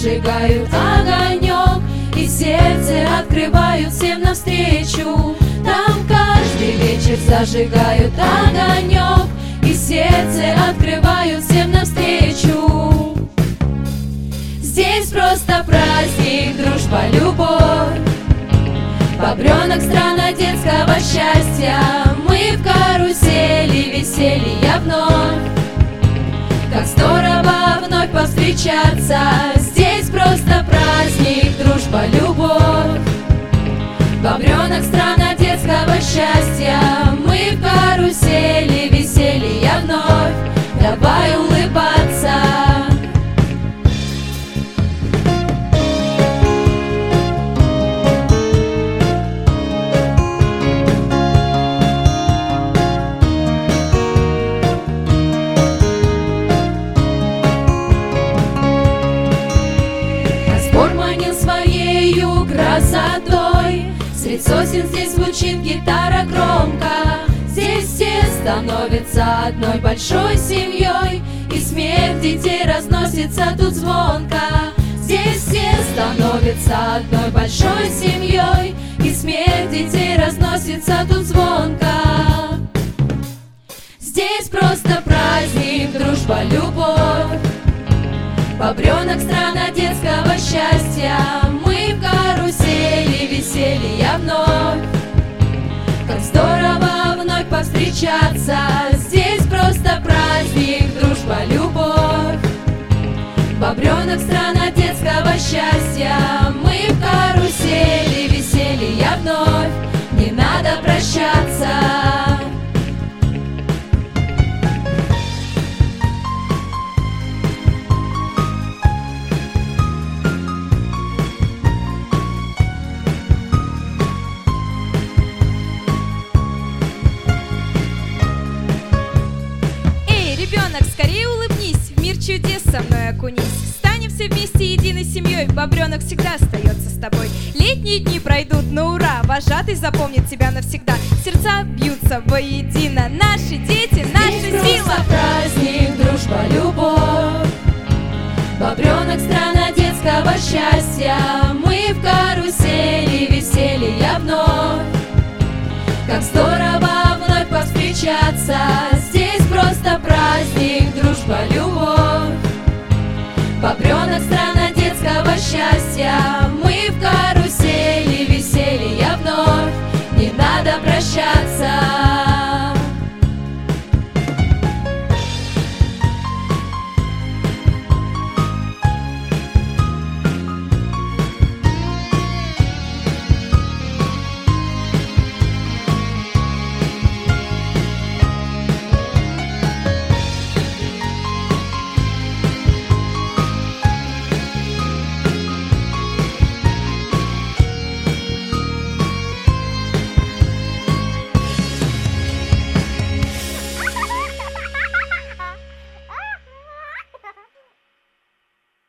зажигают огонек, и сердце открывают всем навстречу. Там каждый вечер зажигают огонек, и сердце открывают всем навстречу. Здесь просто праздник, дружба, любовь, бобренок, страна детского счастья. Мы в карусели веселья вновь. Как здорово вновь повстречаться. Здесь просто праздник, дружба, любовь, бобренок, страна детского счастья. Мы в карусели веселья вновь. Давай улыбаться. Красотой средь сосен здесь звучит гитара громко. Здесь все становятся одной большой семьей, и смех детей разносится тут звонко. Здесь все становятся одной большой семьей, и смех детей разносится тут звонко. Здесь просто праздник, дружба, любовь, бобренок, страна детского счастья. Мы в карусели веселья вновь. Как здорово вновь повстречаться. Здесь просто праздник, дружба, любовь, бобренок, страна детского счастья. Мы в карусели веселья вновь. Не надо прощаться. Скорее улыбнись, в мир чудес со мной окунись. Станем все вместе единой семьей, бобренок всегда остается с тобой. Летние дни пройдут на ура, вожатый запомнит тебя навсегда. Сердца бьются воедино, наши дети, наша сила. Просто праздник, дружба, любовь, бобренок, страна детского счастья. Мы в карусели веселья вновь. Как здорово вновь повстречаться. Здесь просто праздник, дружба, любовь, бобренок, страна детского счастья.